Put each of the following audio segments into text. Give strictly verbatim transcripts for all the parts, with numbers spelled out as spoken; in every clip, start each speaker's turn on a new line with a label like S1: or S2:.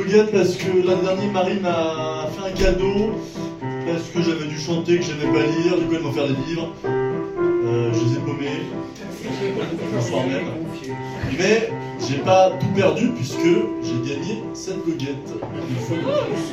S1: goguette parce que l'an dernier, Marie m'a fait un cadeau. Parce que j'avais dû chanter, que j'aimais pas lire, du coup elle m'a offert des livres. Euh, je les ai paumés. Le soir même. Mais j'ai pas tout perdu puisque j'ai gagné cette goguette. Une fois de plus.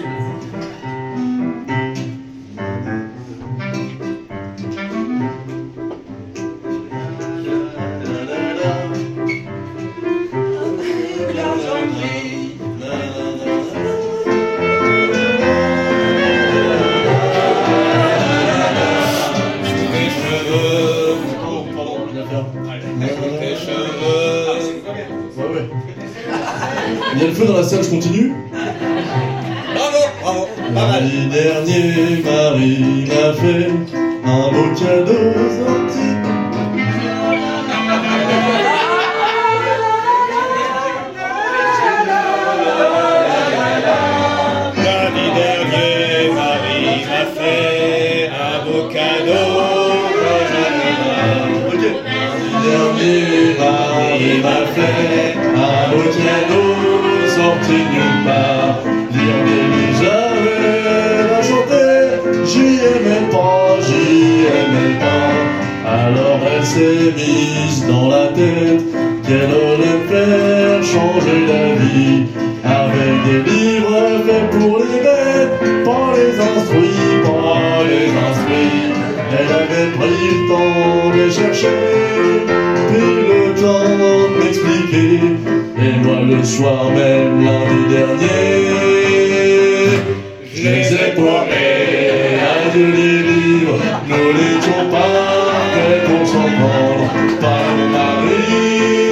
S1: Il y a le feu dans la salle, je continue.
S2: Bravo, bravo.
S1: L'année dernière, Marie m'a fait un beau cadeau sorti.
S2: L'année dernière, Marie m'a fait un beau cadeau.
S1: Ok. L'année dernière, Marie m'a fait un beau cadeau sorti nulle part. Lire des livres, j'avais la chanter. J'y aimais pas, j'y aimais pas. Alors elle s'est mise dans la tête qu'elle allait faire changer la vie. Avec des livres faits pour les bêtes, pas les instruits, pas les instruits. Elle avait pris le temps de chercher, puis le temps de m'expliquer. Et moi le soir même, lundi dernier, je les ai paumés. Adieu les livres, nous n'étions pas faits pour s'entendre. Pas mon mari,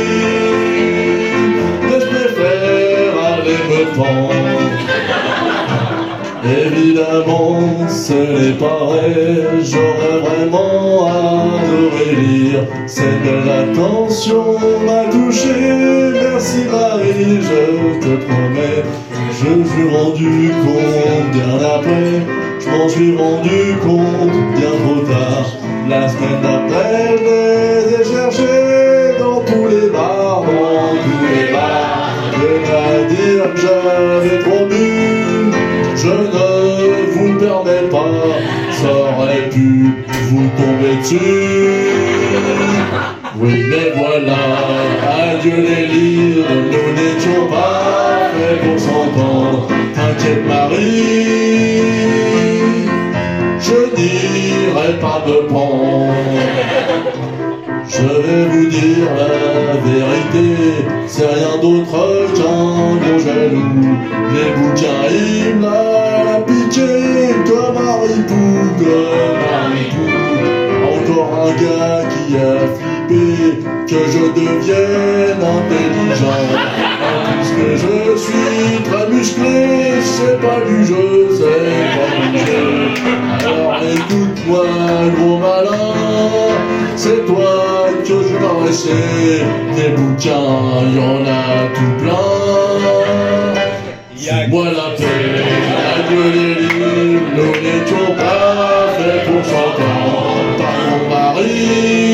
S1: mais je préfère aller me pendre. Évidemment, ce n'est pas vrai, j'aurais vraiment adoré lire. Cette belle attention m'a touché, merci Marie, je te promets. Je me suis rendu compte bien après, je m'en suis rendu compte bien trop tard. La semaine d'après, je les ai cherchés dans tous les bars, dans tous les bars. Je dois dire que j'avais trop bu. Je ne vous permets pas, ça aurait pu vous tomber dessus. Oui, mais voilà, adieu les livres, nous n'étions pas faits pour s'entendre. T'inquiète Marie, je n'irai pas me pendre. Je vais vous dire la vérité, c'est rien d'autre qu'un gros jaloux. Les bouquins, il m'a piqué comme un ripou, comme un ripou. Encore un gars qui a flippé que je devienne intelligent. En plus que je suis très musclé, c'est pas du jeu, c'est pas du jeu. Alors écoute-moi, gros malin, c'est toi que je vais laisser. Des bouquins, y en a tout plein. Suis-moi la paix, adieu les livres, nous n'étions pas faits pour s'entendre. Par mon mari,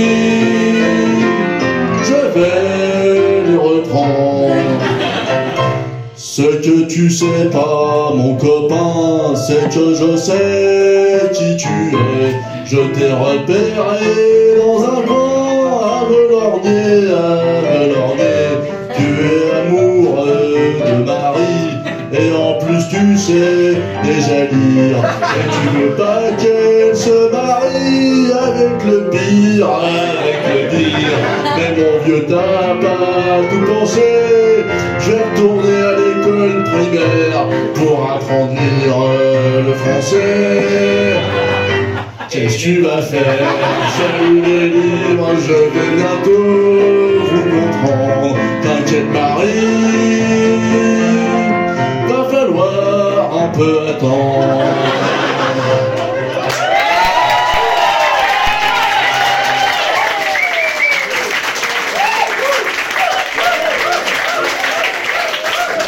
S1: je vais les reprendre. Ce que tu sais pas, mon copain, c'est que je sais qui tu es. Je t'ai repéré dans un coin à Velornier, à Velornier. Tu es amoureux de Marie, et en plus tu sais déjà lire. Et tu veux pas qu'elle se marie avec le pire, avec le pire. Mais mon vieux, t'as pas tout pensé. Je vais retourner à l'école primaire pour apprendre à lire euh, le français. Qu'est-ce que tu vas faire? Salut les livres, je vais bientôt vous comprendre. T'inquiète Marie, va falloir un peu attendre.